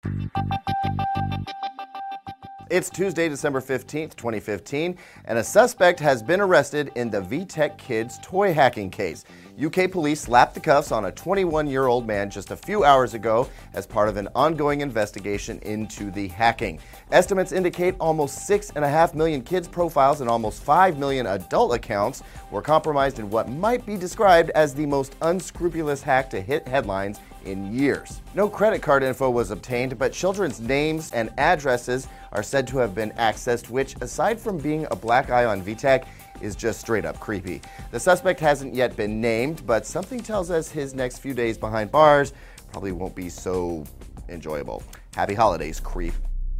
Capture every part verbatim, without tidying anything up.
It's Tuesday, December fifteenth, twenty fifteen, and a suspect has been arrested in the VTech Kids toy hacking case. U K police slapped the cuffs on a twenty-one-year-old man just a few hours ago as part of an ongoing investigation into the hacking. Estimates indicate almost six and a half million kids' profiles and almost five million adult accounts were compromised in what might be described as the most unscrupulous hack to hit headlines in years. No credit card info was obtained, but children's names and addresses are said to have been accessed, which, aside from being a black eye on VTech, is just straight up creepy. The suspect hasn't yet been named, but something tells us his next few days behind bars probably won't be so enjoyable. Happy holidays, creep.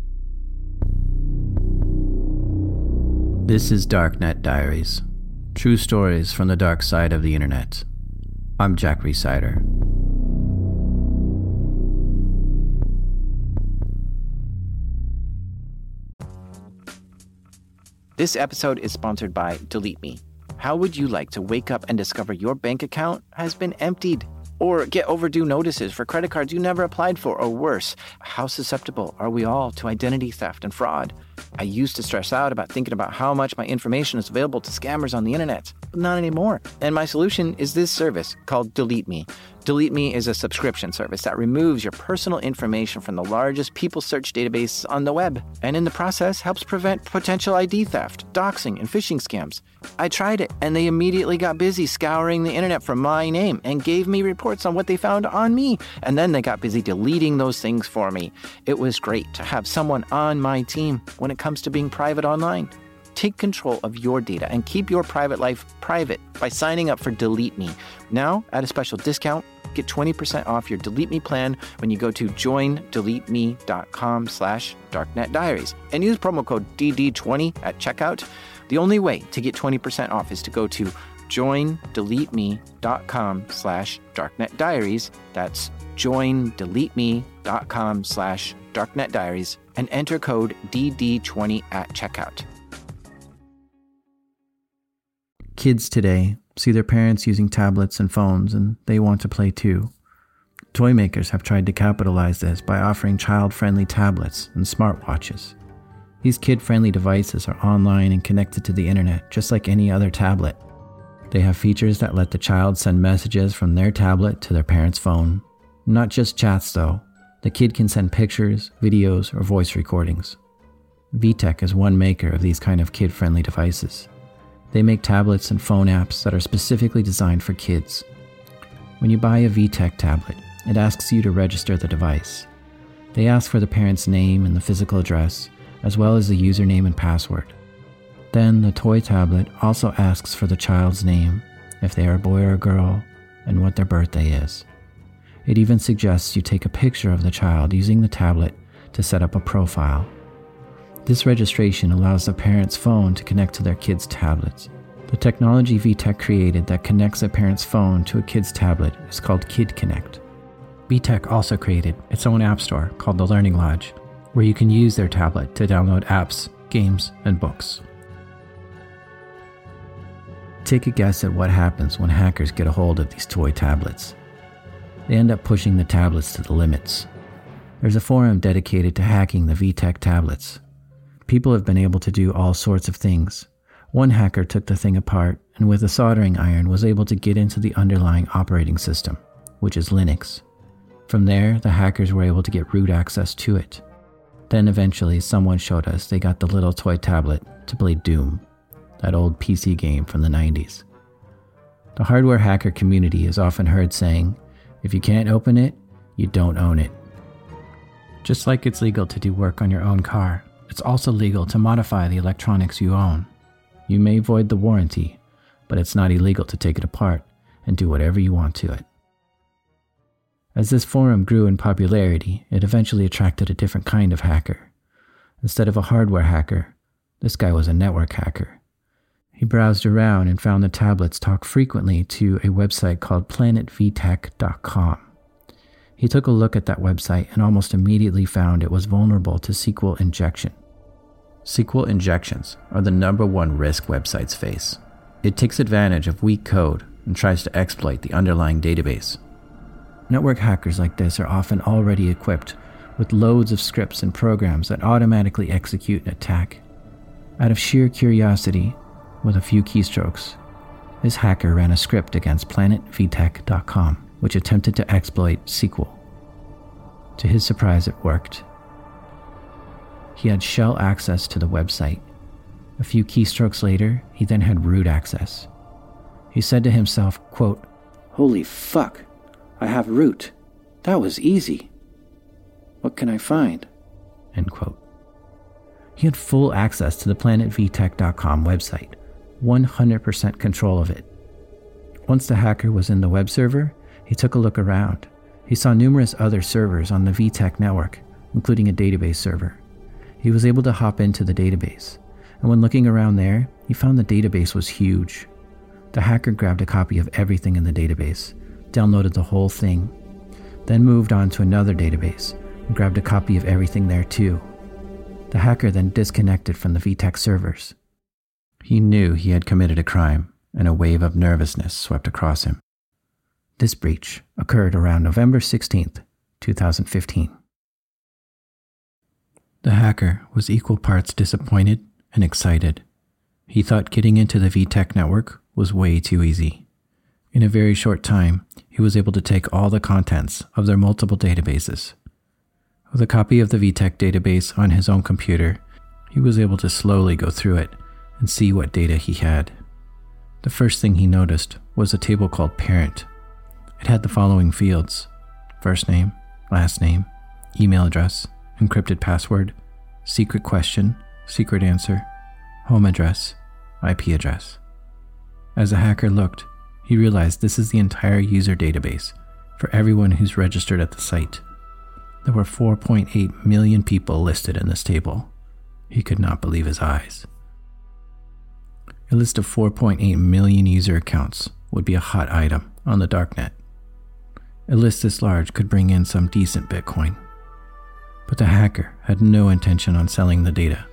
This is Darknet Diaries, true stories from the dark side of the internet. I'm Jack Rhysider. This episode is sponsored by Delete Me. How would you like to wake up and discover your bank account has been emptied? Or get overdue notices for credit cards you never applied for? Or worse, how susceptible are we all to identity theft and fraud? I used to stress out about thinking about how much my information is available to scammers on the internet, but not anymore. And my solution is this service called Delete Me. Delete Me is a subscription service that removes your personal information from the largest people search database on the web, and in the process helps prevent potential I D theft, doxing, and phishing scams. I tried it, and they immediately got busy scouring the internet for my name and gave me reports on what they found on me, and then they got busy deleting those things for me. It was great to have someone on my team when it comes to being private online. Take control of your data and keep your private life private by signing up for Delete Me. Now, at a special discount, get twenty percent off your Delete Me plan when you go to joindeleteme.com slash darknetdiaries and use promo code D D twenty at checkout. The only way to get twenty percent off is to go to joindeleteme.com slash darknetdiaries. That's joindeleteme.com slash darknetdiaries and enter code D D twenty at checkout. Kids today see their parents using tablets and phones, and they want to play too. Toy makers have tried to capitalize this by offering child-friendly tablets and smartwatches. These kid-friendly devices are online and connected to the internet just like any other tablet. They have features that let the child send messages from their tablet to their parent's phone. Not just chats though. The kid can send pictures, videos, or voice recordings. VTech is one maker of these kind of kid-friendly devices. They make tablets and phone apps that are specifically designed for kids. When you buy a VTech tablet, it asks you to register the device. They ask for the parent's name and the physical address, as well as the username and password. Then the toy tablet also asks for the child's name, if they are a boy or a girl, and what their birthday is. It even suggests you take a picture of the child using the tablet to set up a profile. This registration allows the parent's phone to connect to their kid's tablets. The technology VTech created that connects a parent's phone to a kid's tablet is called Kid Connect. VTech also created its own app store called the Learning Lodge, where you can use their tablet to download apps, games, and books. Take a guess at what happens when hackers get a hold of these toy tablets. They end up pushing the tablets to the limits. There's a forum dedicated to hacking the VTech tablets. People have been able to do all sorts of things. One hacker took the thing apart and with a soldering iron was able to get into the underlying operating system, which is Linux. From there, the hackers were able to get root access to it. Then eventually someone showed us they got the little toy tablet to play Doom, that old P C game from the nineties. The hardware hacker community is often heard saying, if you can't open it, you don't own it. Just like it's legal to do work on your own car, it's also legal to modify the electronics you own. You may void the warranty, but it's not illegal to take it apart and do whatever you want to it. As this forum grew in popularity, it eventually attracted a different kind of hacker. Instead of a hardware hacker, this guy was a network hacker. He browsed around and found the tablets talk frequently to a website called planet v tech dot com. He took a look at that website and almost immediately found it was vulnerable to S Q L injection. S Q L injections are the number one risk websites face. It takes advantage of weak code and tries to exploit the underlying database. Network hackers like this are often already equipped with loads of scripts and programs that automatically execute an attack. Out of sheer curiosity, with a few keystrokes, this hacker ran a script against planet v tech dot com, which attempted to exploit S Q L. To his surprise, it worked. He had shell access to the website. A few keystrokes later, he then had root access. He said to himself, quote, "Holy fuck, I have root. That was easy. What can I find?" End quote. He had full access to the planet v tech dot com website, one hundred percent control of it. Once the hacker was in the web server, he took a look around. He saw numerous other servers on the V TEC network, including a database server. He was able to hop into the database, and when looking around there, he found the database was huge. The hacker grabbed a copy of everything in the database, downloaded the whole thing, then moved on to another database and grabbed a copy of everything there too. The hacker then disconnected from the V TEC servers. He knew he had committed a crime, and a wave of nervousness swept across him. This breach occurred around November sixteenth, two thousand fifteen. The hacker was equal parts disappointed and excited. He thought getting into the V TEC network was way too easy. In a very short time, he was able to take all the contents of their multiple databases. With a copy of the V TEC database on his own computer, he was able to slowly go through it and see what data he had. The first thing he noticed was a table called Parent. It had the following fields: first name, last name, email address, encrypted password, secret question, secret answer, home address, I P address. As the hacker looked, he realized this is the entire user database for everyone who's registered at the site. There were four point eight million people listed in this table. He could not believe his eyes. A list of four point eight million user accounts would be a hot item on the darknet. A list this large could bring in some decent Bitcoin. But the hacker had no intention on selling the data.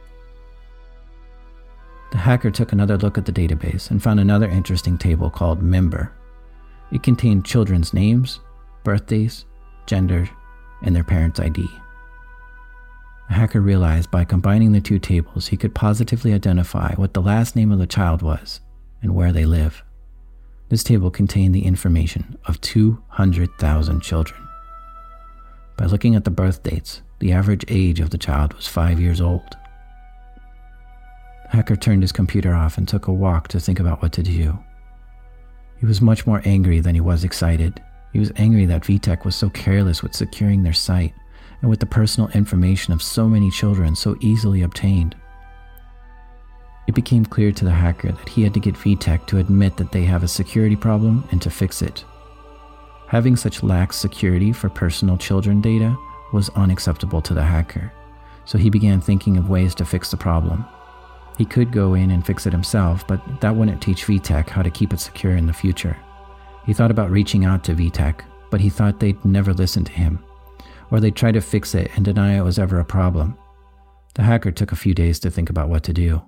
The hacker took another look at the database and found another interesting table called Member. It contained children's names, birthdays, gender, and their parents' I D. The hacker realized by combining the two tables, he could positively identify what the last name of the child was and where they live. This table contained the information of two hundred thousand children. By looking at the birth dates, the average age of the child was five years old. The hacker turned his computer off and took a walk to think about what to do. He was much more angry than he was excited. He was angry that V TEC was so careless with securing their site and with the personal information of so many children so easily obtained. It became clear to the hacker that he had to get V TEC to admit that they have a security problem and to fix it. Having such lax security for personal children data was unacceptable to the hacker, so he began thinking of ways to fix the problem. He could go in and fix it himself, but that wouldn't teach V TEC how to keep it secure in the future. He thought about reaching out to V TEC, but he thought they'd never listen to him, or they'd try to fix it and deny it was ever a problem. The hacker took a few days to think about what to do.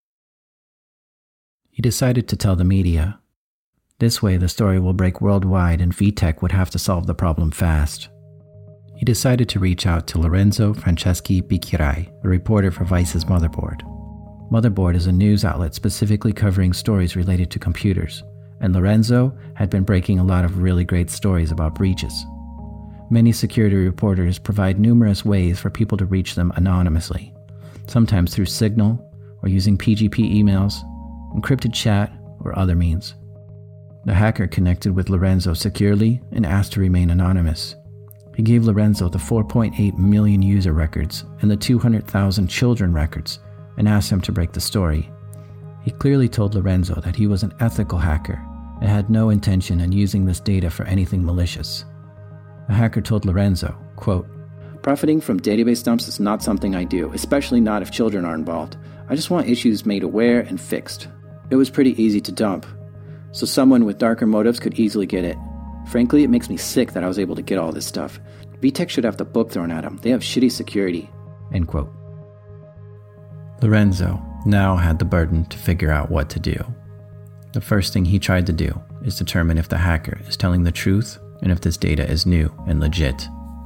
He decided to tell the media. This way the story will break worldwide and V TEC would have to solve the problem fast. He decided to reach out to Lorenzo Franceschi Bicchirai, a reporter for Vice's Motherboard. Motherboard is a news outlet specifically covering stories related to computers, and Lorenzo had been breaking a lot of really great stories about breaches. Many security reporters provide numerous ways for people to reach them anonymously, sometimes through Signal or using P G P emails, encrypted chat, or other means. The hacker connected with Lorenzo securely and asked to remain anonymous. He gave Lorenzo the four point eight million user records and the two hundred thousand children records and asked him to break the story. He clearly told Lorenzo that he was an ethical hacker and had no intention in using this data for anything malicious. The hacker told Lorenzo, quote, "Profiting from database dumps is not something I do, especially not if children are involved. I just want issues made aware and fixed. It was pretty easy to dump, so someone with darker motives could easily get it. Frankly, it makes me sick that I was able to get all this stuff. V TEC should have the book thrown at them. They have shitty security." End quote. Lorenzo now had the burden to figure out what to do. The first thing he tried to do is determine if the hacker is telling the truth and if this data is new and legit.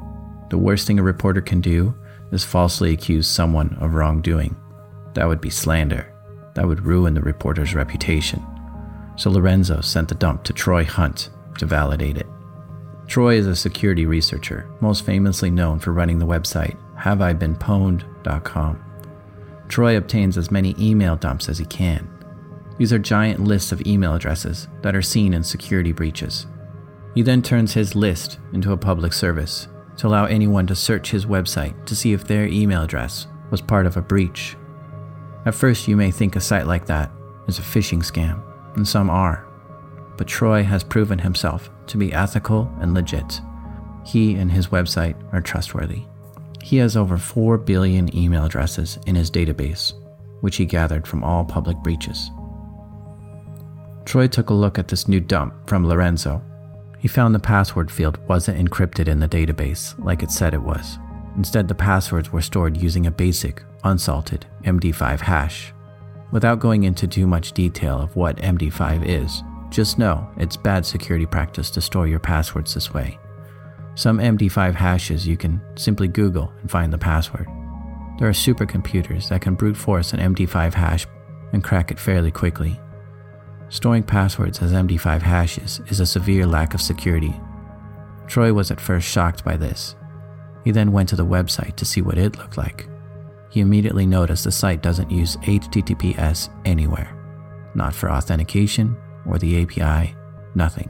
The worst thing a reporter can do is falsely accuse someone of wrongdoing. That would be slander. That would ruin the reporter's reputation. So Lorenzo sent the dump to Troy Hunt to validate it. Troy is a security researcher, most famously known for running the website have I been pwned dot com. Troy obtains as many email dumps as he can. These are giant lists of email addresses that are seen in security breaches. He then turns his list into a public service to allow anyone to search his website to see if their email address was part of a breach. At first, you may think a site like that is a phishing scam, and some are. But Troy has proven himself to be ethical and legit. He and his website are trustworthy. He has over four billion email addresses in his database, which he gathered from all public breaches. Troy took a look at this new dump from Lorenzo. He found the password field wasn't encrypted in the database like it said it was. Instead, the passwords were stored using a basic, unsalted M D five hash. Without going into too much detail of what M D five is, just know it's bad security practice to store your passwords this way. Some M D five hashes you can simply Google and find the password. There are supercomputers that can brute force an M D five hash and crack it fairly quickly. Storing passwords as M D five hashes is a severe lack of security. Troy was at first shocked by this. He then went to the website to see what it looked like. He immediately noticed the site doesn't use H T T P S anywhere. Not for authentication or the A P I, nothing.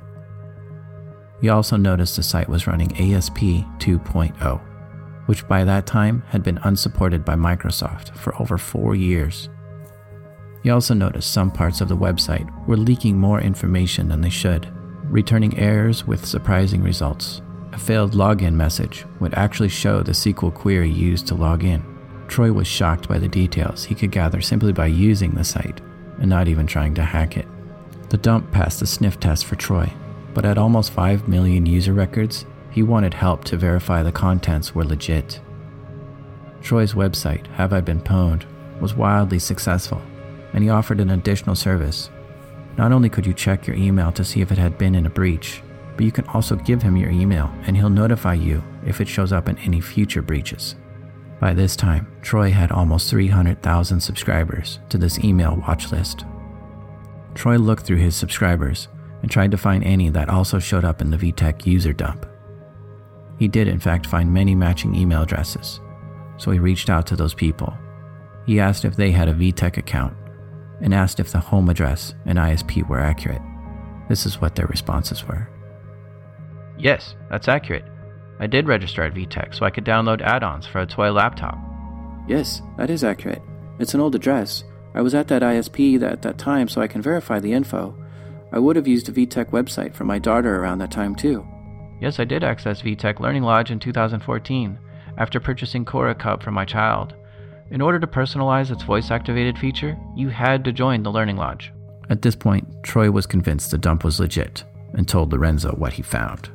He also noticed the site was running A S P two point oh, which by that time had been unsupported by Microsoft for over four years. He also noticed some parts of the website were leaking more information than they should, returning errors with surprising results. A failed login message would actually show the S Q L query used to log in. Troy was shocked by the details he could gather simply by using the site and not even trying to hack it. The dump passed the sniff test for Troy, but at almost five million user records, he wanted help to verify the contents were legit. Troy's website, Have I Been Pwned, was wildly successful, and he offered an additional service. Not only could you check your email to see if it had been in a breach, but you can also give him your email and he'll notify you if it shows up in any future breaches. By this time, Troy had almost three hundred thousand subscribers to this email watch list. Troy looked through his subscribers and tried to find any that also showed up in the V TEC user dump. He did in fact find many matching email addresses, so he reached out to those people. He asked if they had a V TEC account and asked if the home address and I S P were accurate. This is what their responses were. Yes, that's accurate. I did register at V TEC so I could download add-ons for a toy laptop. Yes, that is accurate. It's an old address. I was at that I S P at that time so I can verify the info. I would have used a V TEC website for my daughter around that time too. Yes, I did access V TEC Learning Lodge in two thousand fourteen after purchasing Cora Cub for my child. In order to personalize its voice-activated feature, you had to join the Learning Lodge. At this point, Troy was convinced the dump was legit and told Lorenzo what he found.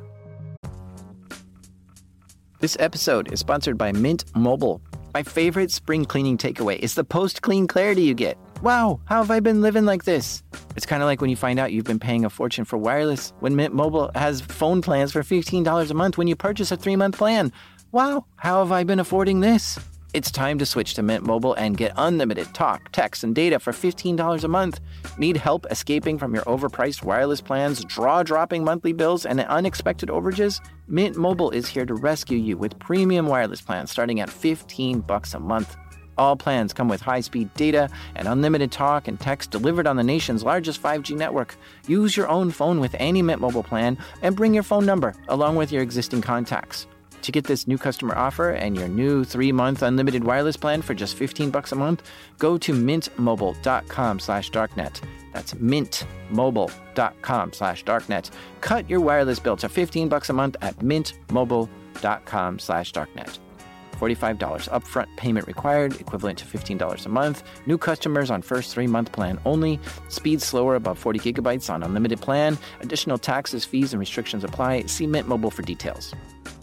This episode is sponsored by Mint Mobile. My favorite spring cleaning takeaway is the post-clean clarity you get. Wow, how have I been living like this? It's kind of like when you find out you've been paying a fortune for wireless when Mint Mobile has phone plans for fifteen dollars a month when you purchase a three-month plan. Wow, how have I been affording this? It's time to switch to Mint Mobile and get unlimited talk, text, and data for fifteen dollars a month. Need help escaping from your overpriced wireless plans, jaw-dropping monthly bills, and unexpected overages? Mint Mobile is here to rescue you with premium wireless plans starting at fifteen bucks a month. All plans come with high-speed data and unlimited talk and text delivered on the nation's largest five G network. Use your own phone with any Mint Mobile plan and bring your phone number along with your existing contacts. To get this new customer offer and your new three-month unlimited wireless plan for just fifteen bucks a month, go to mintmobile.com slash darknet. That's mintmobile.com slash darknet. Cut your wireless bill to fifteen bucks a month at mintmobile.com slash darknet. forty-five dollars upfront payment required, equivalent to fifteen dollars a month. New customers on first three-month plan only. Speed slower above forty gigabytes on unlimited plan. Additional taxes, fees, and restrictions apply. See Mint Mobile for details.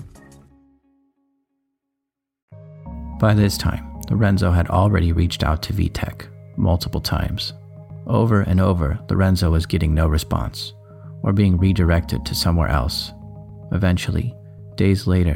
By this time, Lorenzo had already reached out to V TEC multiple times. Over and over, Lorenzo was getting no response, or being redirected to somewhere else. Eventually, days later,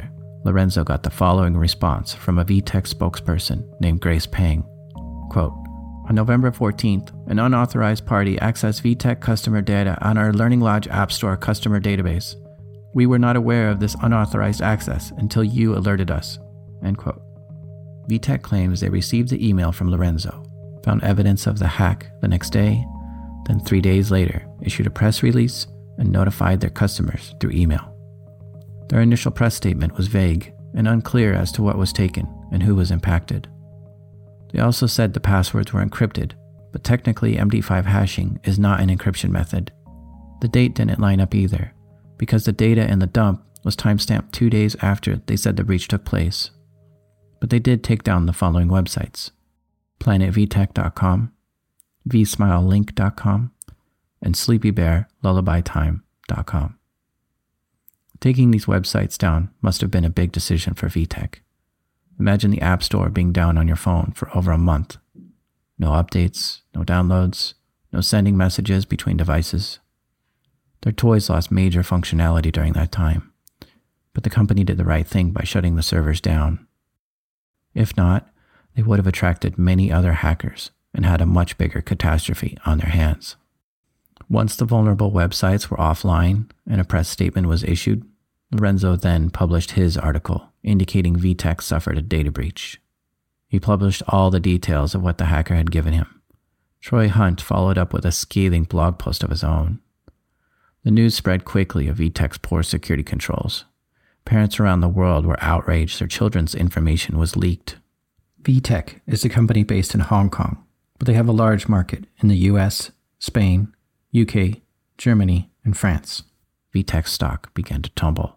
Lorenzo got the following response from a V TEC spokesperson named Grace Pang. Quote, "On November fourteenth, an unauthorized party accessed V TEC customer data on our Learning Lodge App Store customer database. We were not aware of this unauthorized access until you alerted us." End quote. V TEC claims they received the email from Lorenzo, found evidence of the hack the next day, then three days later issued a press release and notified their customers through email. Their initial press statement was vague and unclear as to what was taken and who was impacted. They also said the passwords were encrypted, but technically M D five hashing is not an encryption method. The date didn't line up either, because the data in the dump was timestamped two days after they said the breach took place. But they did take down the following websites: planet v tech dot com, v smile link dot com, and sleepy bear lullaby time dot com. Taking these websites down must have been a big decision for V TEC. Imagine the App Store being down on your phone for over a month. No updates, no downloads, no sending messages between devices. Their toys lost major functionality during that time, but the company did the right thing by shutting the servers down. If not, they would have attracted many other hackers and had a much bigger catastrophe on their hands. Once the vulnerable websites were offline and a press statement was issued, Lorenzo then published his article indicating V TEC suffered a data breach. He published all the details of what the hacker had given him. Troy Hunt followed up with a scathing blog post of his own. The news spread quickly of V TEC's poor security controls. Parents around the world were outraged their children's information was leaked. V TEC is a company based in Hong Kong, but they have a large market in the U S, Spain, U K, Germany, and France. V TEC's stock began to tumble.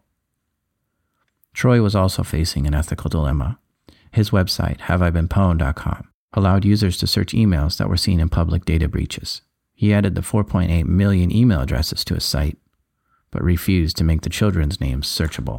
Troy was also facing an ethical dilemma. His website, have I been pwned dot com, allowed users to search emails that were seen in public data breaches. He added the four point eight million email addresses to his site, but refused to make the children's names searchable.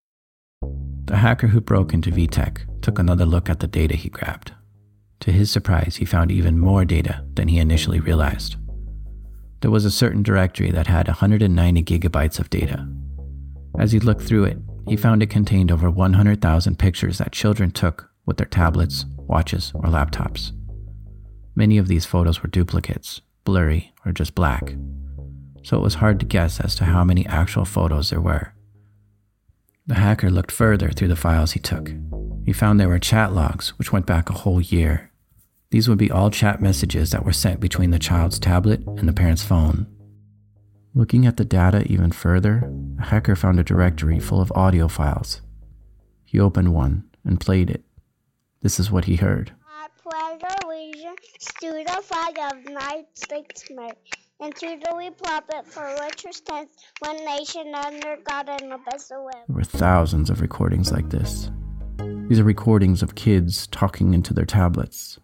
The hacker who broke into V TEC took another look at the data he grabbed. To his surprise, he found even more data than he initially realized. There was a certain directory that had one hundred ninety gigabytes of data. As he looked through it, he found it contained over one hundred thousand pictures that children took with their tablets, watches, or laptops. Many of these photos were duplicates, blurry, or just black, so it was hard to guess as to how many actual photos there were. The hacker looked further through the files he took. He found there were chat logs, which went back a whole year. These would be all chat messages that were sent between the child's tablet and the parent's phone. Looking at the data even further, a hacker found a directory full of audio files. He opened one and played it. This is what he heard. I pledge allegiance to the flag of the United States of America and to the republic for which it stands, one nation under God, indivisible. There were thousands of recordings like this. These are recordings of kids talking into their tablets.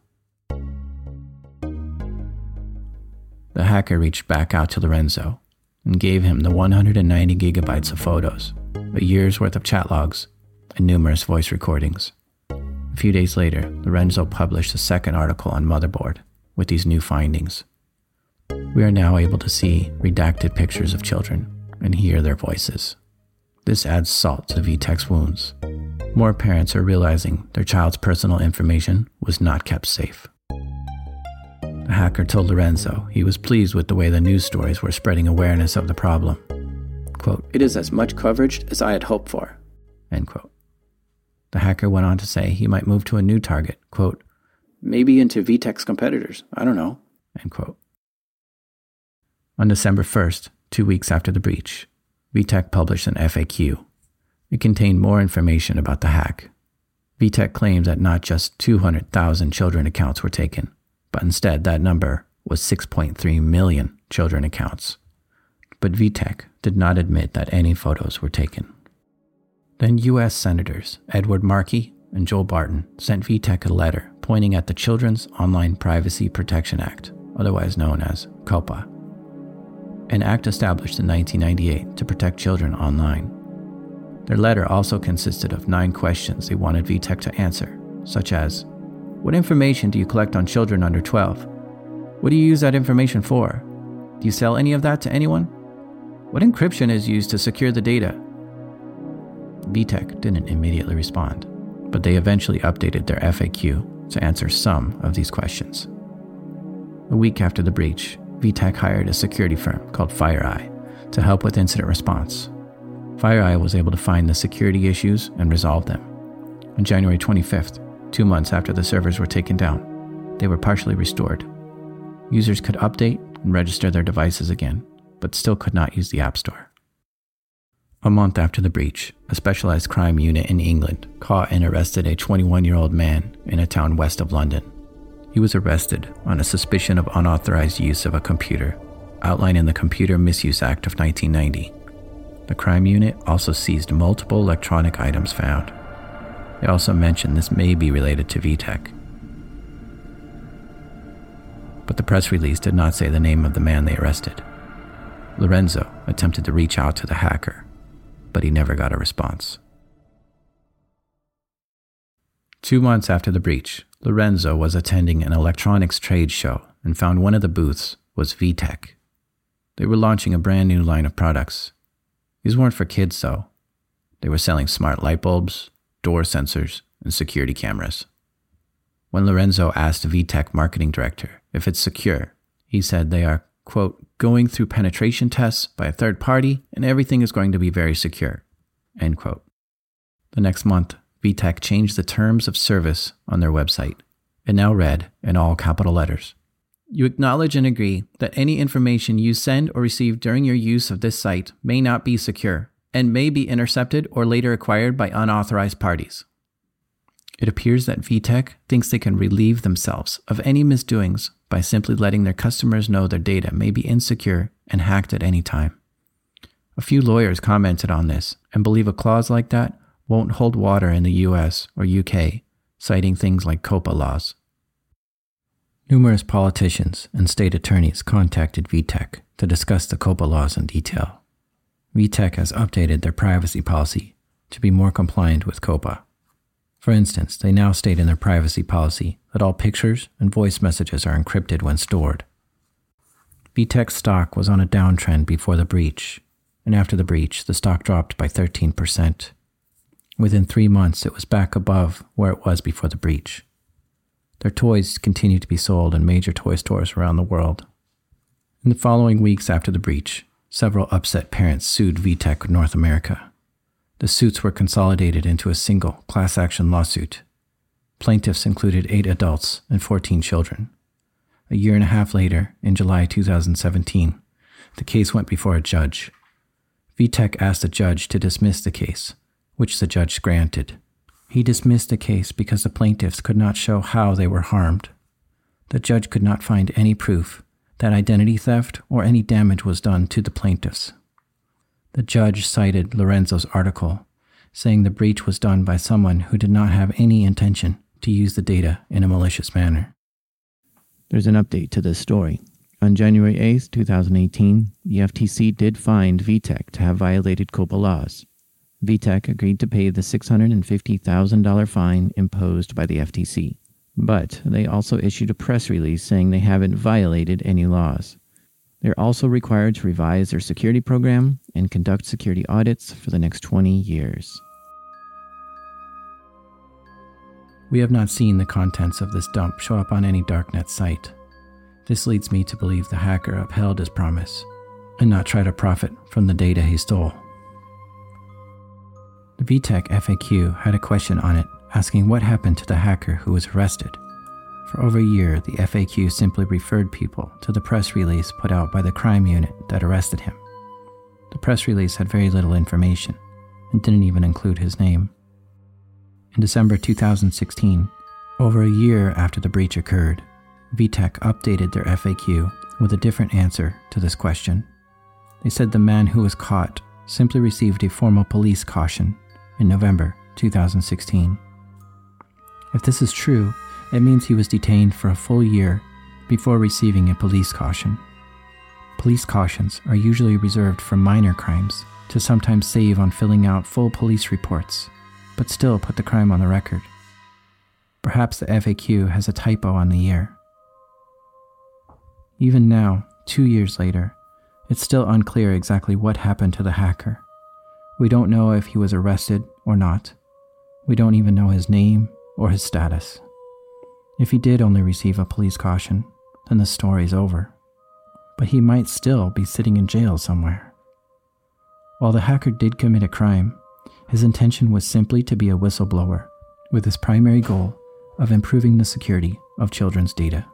The hacker reached back out to Lorenzo and gave him the one hundred ninety gigabytes of photos, a year's worth of chat logs, and numerous voice recordings. A few days later, Lorenzo published a second article on Motherboard with these new findings. We are now able to see redacted pictures of children and hear their voices. This adds salt to V TEC's wounds. More parents are realizing their child's personal information was not kept safe. The hacker told Lorenzo he was pleased with the way the news stories were spreading awareness of the problem. Quote, "It is as much coverage as I had hoped for." End quote. The hacker went on to say he might move to a new target, quote, "maybe into V TEC's competitors, I don't know." End quote. On December first, two weeks after the breach, V TEC published an F A Q. It contained more information about the hack. V TEC claims that not just two hundred thousand children accounts were taken, but instead that number was six point three million children accounts. But V TEC did not admit that any photos were taken. Then U S Senators Edward Markey and Joel Barton sent V TEC a letter pointing at the Children's Online Privacy Protection Act, otherwise known as COPPA, an act established in nineteen ninety-eight to protect children online. Their letter also consisted of nine questions they wanted V TEC to answer, such as, what information do you collect on children under twelve? What do you use that information for? Do you sell any of that to anyone? What encryption is used to secure the data? VTech didn't immediately respond, but they eventually updated their F A Q to answer some of these questions. A week after the breach, VTech hired a security firm called FireEye to help with incident response. FireEye was able to find the security issues and resolve them. On January twenty-fifth, two months after the servers were taken down, they were partially restored. Users could update and register their devices again, but still could not use the App Store. A month after the breach, a specialized crime unit in England caught and arrested a twenty-one-year-old man in a town west of London. He was arrested on a suspicion of unauthorized use of a computer, outlined in the Computer Misuse Act of nineteen ninety. The crime unit also seized multiple electronic items found. They also mentioned this may be related to VTech. But the press release did not say the name of the man they arrested. Lorenzo attempted to reach out to the hacker, but he never got a response. Two months after the breach, Lorenzo was attending an electronics trade show and found one of the booths was VTech. They were launching a brand new line of products. These weren't for kids, though. They were selling smart light bulbs, door sensors, and security cameras. When Lorenzo asked VTech marketing director if it's secure, he said they are, quote, going through penetration tests by a third party and everything is going to be very secure, end quote. The next month, VTech changed the terms of service on their website. It now read, in all capital letters, "You acknowledge and agree that any information you send or receive during your use of this site may not be secure and may be intercepted or later acquired by unauthorized parties." It appears that VTech thinks they can relieve themselves of any misdoings by simply letting their customers know their data may be insecure and hacked at any time. A few lawyers commented on this and believe a clause like that won't hold water in the U S or U K, citing things like COPPA laws. Numerous politicians and state attorneys contacted VTech to discuss the COPPA laws in detail. VTech has updated their privacy policy to be more compliant with COPPA. For instance, they now state in their privacy policy that all pictures and voice messages are encrypted when stored. VTech's stock was on a downtrend before the breach, and after the breach, the stock dropped by thirteen percent. Within three months, it was back above where it was before the breach. Their toys continue to be sold in major toy stores around the world. In the following weeks after the breach, several upset parents sued VTech North America. The suits were consolidated into a single class action lawsuit. Plaintiffs included eight adults and fourteen children. A year and a half later, in July two thousand seventeen, the case went before a judge. VTech asked the judge to dismiss the case, which the judge granted. He dismissed the case because the plaintiffs could not show how they were harmed. The judge could not find any proof that identity theft or any damage was done to the plaintiffs. The judge cited Lorenzo's article, saying the breach was done by someone who did not have any intention to use the data in a malicious manner. There's an update to this story. On January eighth, twenty eighteen, the F T C did find VTech to have violated COPPA laws. VTech agreed to pay the six hundred fifty thousand dollars fine imposed by the F T C, but they also issued a press release saying they haven't violated any laws. They're also required to revise their security program and conduct security audits for the next twenty years. We have not seen the contents of this dump show up on any darknet site. This leads me to believe the hacker upheld his promise and not try to profit from the data he stole. The VTech F A Q had a question on it asking what happened to the hacker who was arrested. For over a year, the F A Q simply referred people to the press release put out by the crime unit that arrested him. The press release had very little information and didn't even include his name. In December two thousand sixteen, over a year after the breach occurred, VTech updated their F A Q with a different answer to this question. They said the man who was caught simply received a formal police caution in November two thousand sixteen. If this is true, it means he was detained for a full year before receiving a police caution. Police cautions are usually reserved for minor crimes to sometimes save on filling out full police reports, but still put the crime on the record. Perhaps the F A Q has a typo on the year. Even now, two years later, it's still unclear exactly what happened to the hacker. We don't know if he was arrested or not. We don't even know his name or his status. If he did only receive a police caution, then the story's over. But he might still be sitting in jail somewhere. While the hacker did commit a crime, his intention was simply to be a whistleblower, with his primary goal of improving the security of children's data.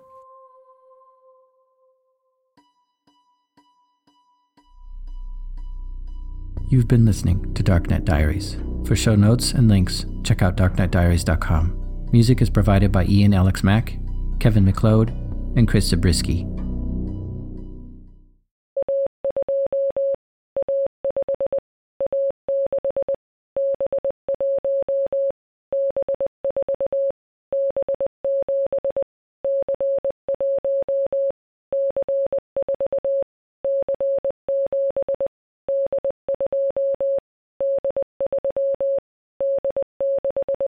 You've been listening to Darknet Diaries. For show notes and links, check out darknet diaries dot com. Music is provided by Ian Alex Mack, Kevin McLeod, and Chris Zabriskie.